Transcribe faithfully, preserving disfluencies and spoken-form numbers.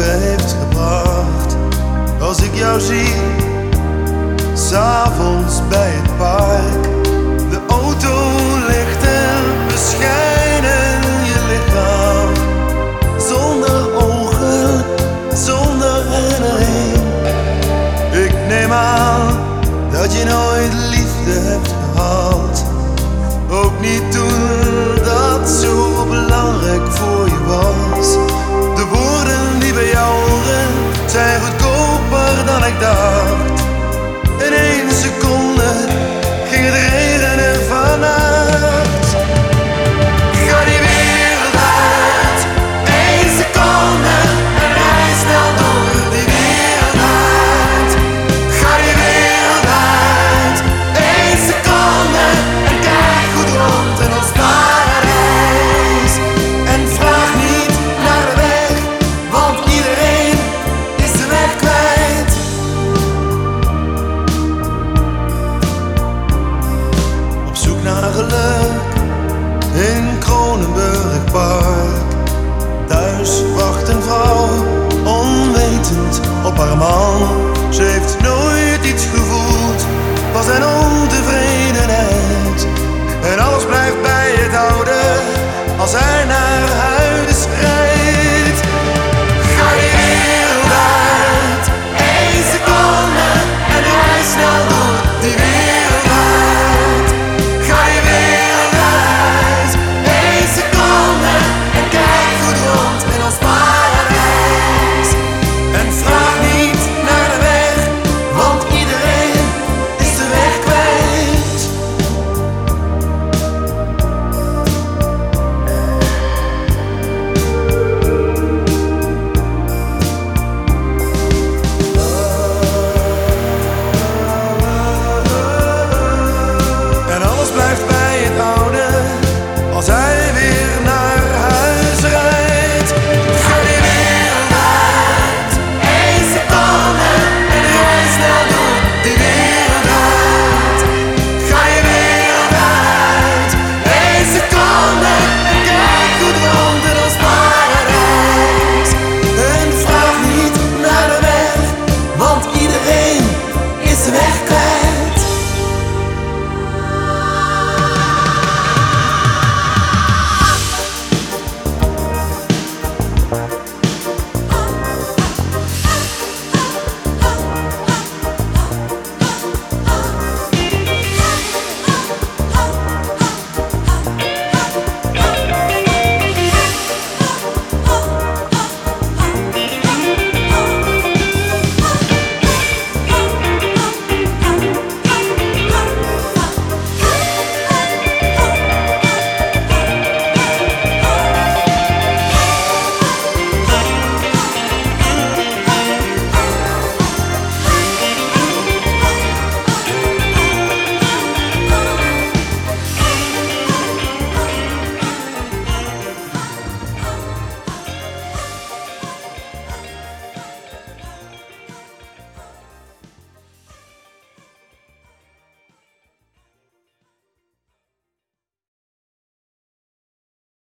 leven heeft gebracht. Als ik jou zie, 's avonds bij het park, de auto-lichten beschijnen je lichaam. Zonder ogen, zonder herinnering. Ik neem aan dat je nooit liefde hebt gehad. Ook niet toen dat zo belangrijk voor je was. De woorden die bij jou horen zijn goedkoper dan ik dacht. In één seconde ging het regenen vannacht. Ga die wereld uit, één seconde en rij snel door die wereld uit. Ga die wereld uit, één seconde en kijk goed rond in ons paradijs. En vraag niet naar de weg, want iedereen is de weg kwijt. Op zoek naar geluk in Kronenburg Park. Thuis wacht een vrouw, onwetend op haar man. Ze heeft